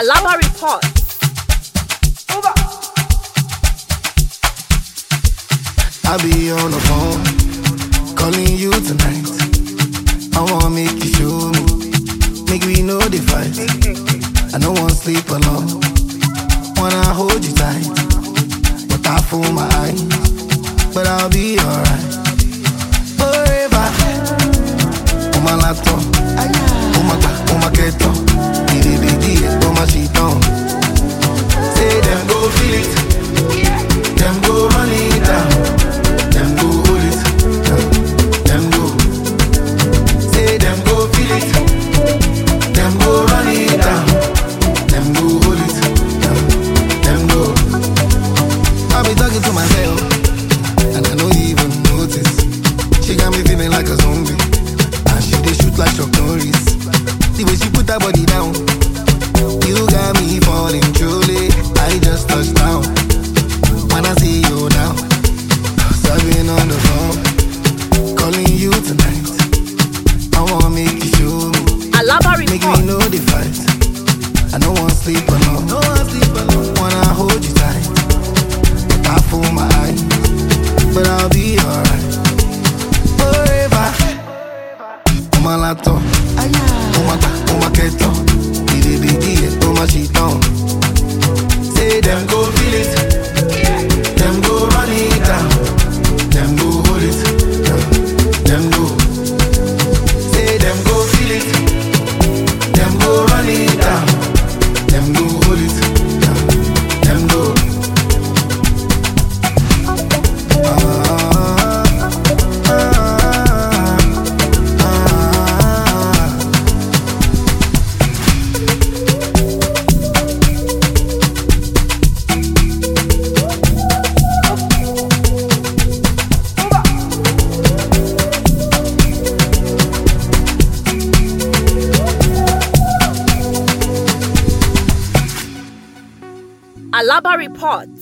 Alaba Report. I be on the phone, calling you tonight. I wanna make you show me, make we know the fight. I don't wanna sleep alone, wanna hold you tight, but I fool my eyes, but I'll be alright. Forever, on my laptop, on my back, on my keto, on my sheet on. Say them go feel it, them go run it down. Them go hold it, them go. Say them go feel it, them go run it down. Them go hold it, them go. I be talking to myself, and I don't even notice. She got me feeling like a zombie, and she dey shoot like Chuck Norris. The way she put her body down, you got me falling truly. I just touched down, when I see you now. I've been on the phone, calling you tonight. I wanna make you show me, Alaba make Report. me know the fight. I don't wanna sleep alone, wanna hold you tight. I fool my eyes, but I'll be alright. Forever, on my laptop, on my back, on my keto, on my sheet on. Say them go feel it, them go run it down. Them go hold it, them go. Say them go feel it, them go run it down. Them go hold it, them go. Alaba Report.